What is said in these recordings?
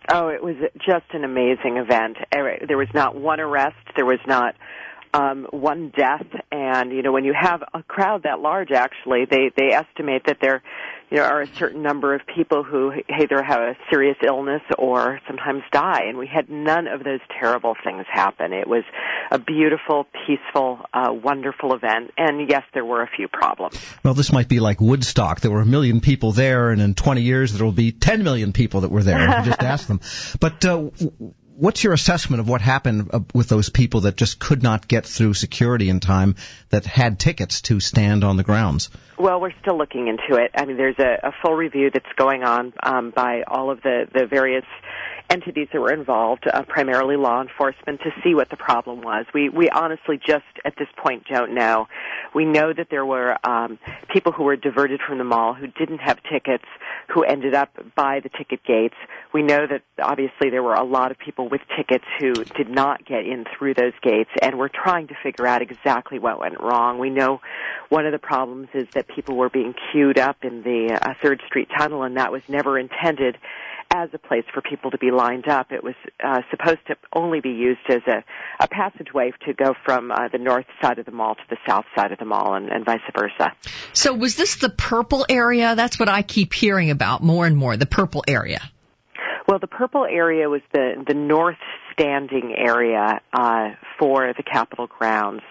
Oh, it was just an amazing event. There was not one arrest. There was not one death. And, when you have a crowd that large, actually, they estimate that there are a certain number of people who either have a serious illness or sometimes die. And we had none of those terrible things happen. It was a beautiful, peaceful, wonderful event. And, yes, there were a few problems. Well, this might be like Woodstock. There were 1 million people there, and in 20 years there will be 10 million people that were there. Just ask them. But what's your assessment of what happened with those people that just could not get through security in time that had tickets to stand on the grounds? Well, we're still looking into it. I mean, there's a full review that's going on by all of the various entities that were involved, primarily law enforcement, to see what the problem was. We honestly just at this point don't know. We know that there were people who were diverted from the mall who didn't have tickets, who ended up by the ticket gates. We know that obviously there were a lot of people with tickets who did not get in through those gates, and we're trying to figure out exactly what went wrong. We know one of the problems is that people were being queued up in the 3rd Street Tunnel, and that was never intended as a place for people to be lined up. It was supposed to only be used as a passageway to go from the north side of the mall to the south side of the mall and vice versa. So was this the purple area? That's what I keep hearing about more and more, the purple area. Well, the purple area was the north standing area for the Capitol grounds,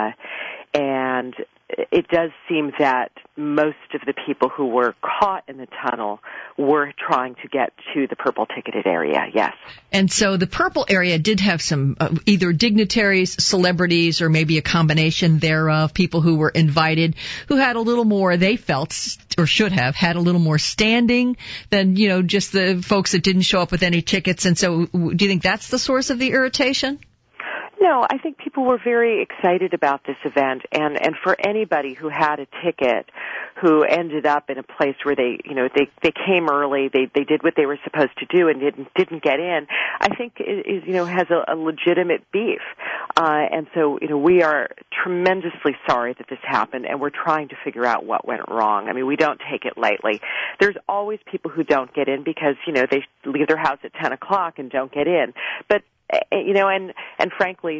and it does seem that most of the people who were caught in the tunnel were trying to get to the purple ticketed area, yes. And so the purple area did have some either dignitaries, celebrities, or maybe a combination thereof, people who were invited, who had a little more, they felt, or should have, had a little more standing than, just the folks that didn't show up with any tickets. And so do you think that's the source of the irritation? No, I think people were very excited about this event, and for anybody who had a ticket, who ended up in a place where they came early, they did what they were supposed to do and didn't get in, I think has a legitimate beef, and so we are tremendously sorry that this happened, and we're trying to figure out what went wrong. I mean, we don't take it lightly. There's always people who don't get in because they leave their house at 10 o'clock and don't get in, but and frankly,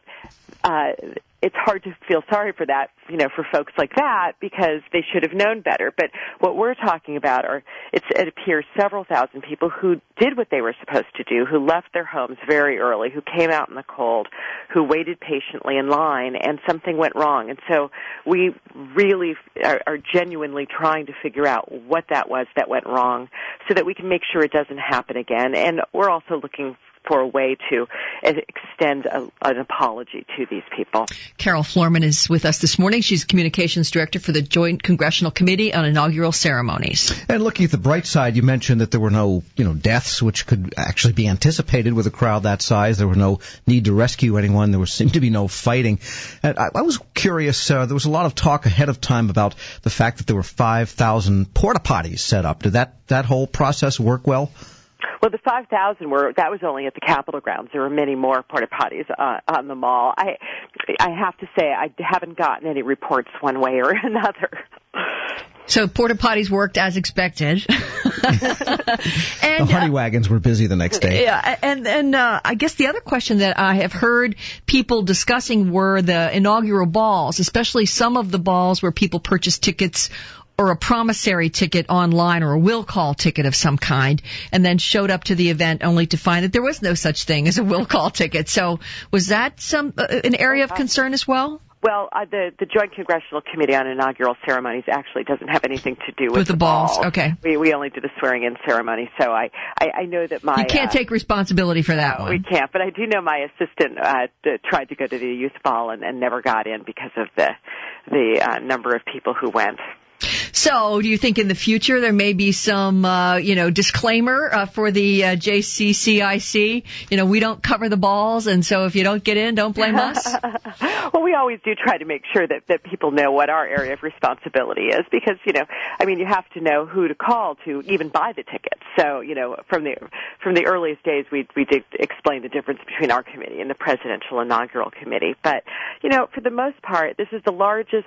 it's hard to feel sorry for that, for folks like that because they should have known better. But what we're talking about it appears several thousand people who did what they were supposed to do, who left their homes very early, who came out in the cold, who waited patiently in line, and something went wrong. And so we really are genuinely trying to figure out what that was that went wrong so that we can make sure it doesn't happen again. And we're also looking for a way to extend an apology to these people. Carol Florman is with us this morning. She's Communications Director for the Joint Congressional Committee on Inaugural Ceremonies. And looking at the bright side, you mentioned that there were no, deaths, which could actually be anticipated with a crowd that size. There was no need to rescue anyone. There seemed to be no fighting. And I was curious, there was a lot of talk ahead of time about the fact that there were 5,000 porta potties set up. Did that whole process work well? Well, the 5,000 that was only at the Capitol grounds. There were many more porta potties on the mall. I have to say I haven't gotten any reports one way or another. So porta potties worked as expected. And, the honey wagons were busy the next day. Yeah, and I guess the other question that I have heard people discussing were the inaugural balls, especially some of the balls where people purchased tickets or a promissory ticket online or a will call ticket of some kind, and then showed up to the event only to find that there was no such thing as a will call ticket. So was that an area of concern as well? Well, the Joint Congressional Committee on Inaugural Ceremonies actually doesn't have anything to do with the balls. Ball. Okay. We only do the swearing-in ceremony, so I know that my... You can't take responsibility for that one. We can't, but I do know my assistant tried to go to the youth ball and never got in because of the number of people who went. So do you think in the future there may be some, disclaimer for the JCCIC? We don't cover the balls, and so if you don't get in, don't blame us? Well, we always do try to make sure that people know what our area of responsibility is because, you have to know who to call to even buy the tickets. So, from the earliest days, we did explain the difference between our committee and the Presidential Inaugural Committee. But, for the most part, this is the largest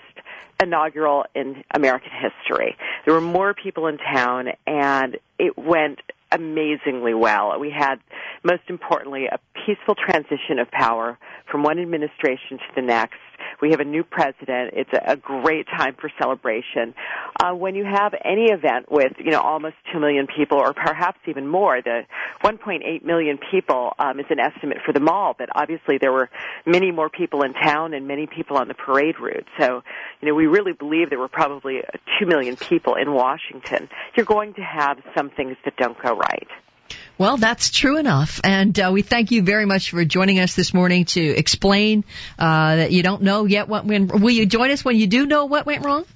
inaugural in American history. There were more people in town, and it went amazingly well. We had, most importantly, a peaceful transition of power from one administration to the next. We have a new president. It's a great time for celebration. When you have any event with, almost 2 million people, or perhaps even more, the 1.8 million people is an estimate for the mall, but obviously there were many more people in town and many people on the parade route. So, we really believe there were probably 2 million people in Washington. You're going to have some things that don't go right. Well, that's true enough. And we thank you very much for joining us this morning to explain that you don't know yet what went wrong. Will you join us when you do know what went wrong?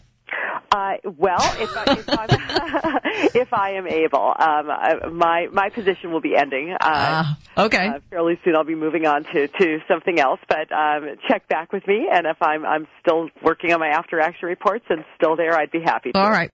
If I am able, my position will be ending. Okay. Fairly soon, I'll be moving on to something else. But check back with me, and if I'm still working on my after action reports and still there, I'd be happy to. All right.